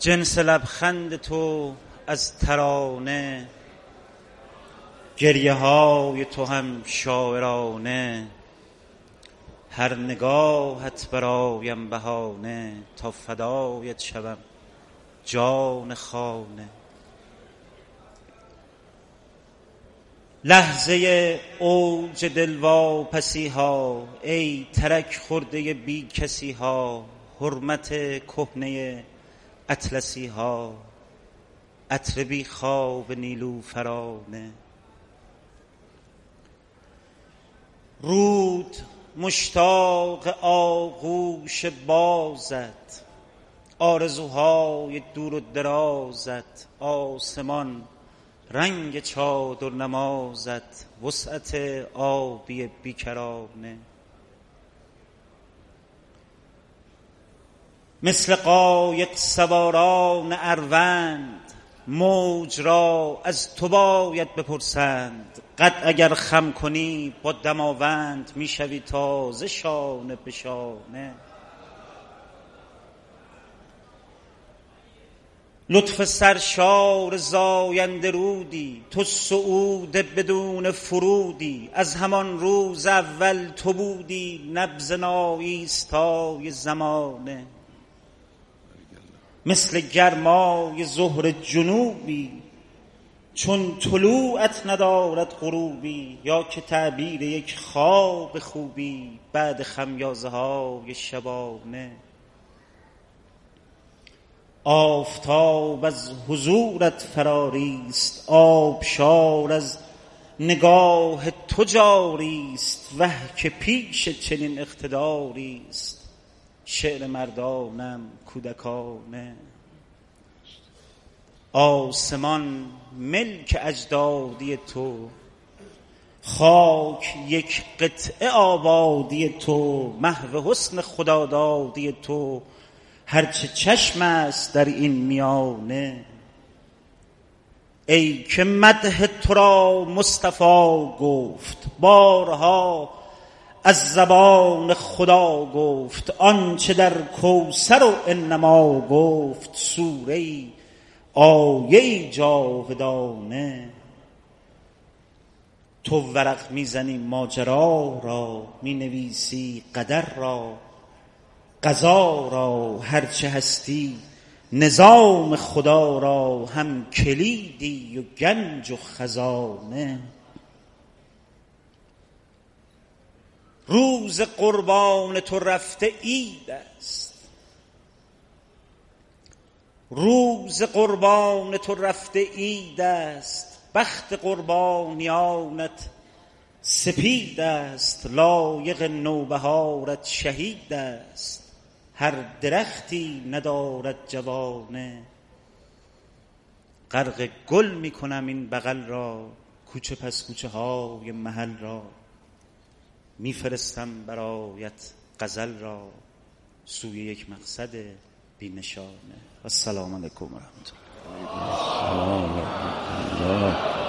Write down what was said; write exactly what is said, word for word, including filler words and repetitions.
جنس لبخند تو از ترانه، گریه های تو هم شاعرانه. هر نگاهت برایم بهانه، تا فدایت شوم جان خانه. لحظه اوج دلواپسی ها، ای ترک خورده بی کسی ها. حرمت کهنه اطلسی ها، عطر بی خواب نیلوفرانه. رود مشتاق آغوش بازت، آرزوهای دور و درازت. آسمان رنگ چادر نمازت، وسعت آبی بیکرانه. مثل قایق سواران اروند، موج را از تو باید بپرسند. قد اگر خم کنی با دماوند، میشوی تازه شانه به شانه. لطف سرشار زاینده رودی، تو صعود بدون فرودی. از همان روز اول تو بودی، نبض ناایستای زمانه. مثل گرمای ظهر جنوبی، چون طلوعت ندارد غروبی. یا که تعبیر یک خواب خوبی، بعد خمیازه های شبانه. آفتاب از حضورت فراریست، آبشار از نگاه تو جاریست. وه که پیش چنین اقتداریست، شعر مردانم کودکانه. آسمان ملک اجدادی تو، خاک یک قطعه آبادی تو. محو حسن خدادادی تو، هرچه چشم است در این میانه. ای که مدح تو را مصطفی گفت، بارها از زبان خدا گفت. آنچه در کوثر و انما گفت، سوره آیه جاودانه. تو ورق میزنی ماجرا را، مینویسی قدر را قضا را. هرچه هستی نظام خدا را، هم کلیدی و گنج و خزانه. روز قربان تو رفته عید است، روز قربان تو رفته عید است. بخت قربانیانت سپید است، لایق نوبهارت شهید است. هر درختی ندارد جوانه، غرق گل میکنم این بغل را. کوچه پس کوچه های محل را، میفرستم برایت غزل را. سوی یک مقصد بی نشانه. السلام علیکم و رحمت الله.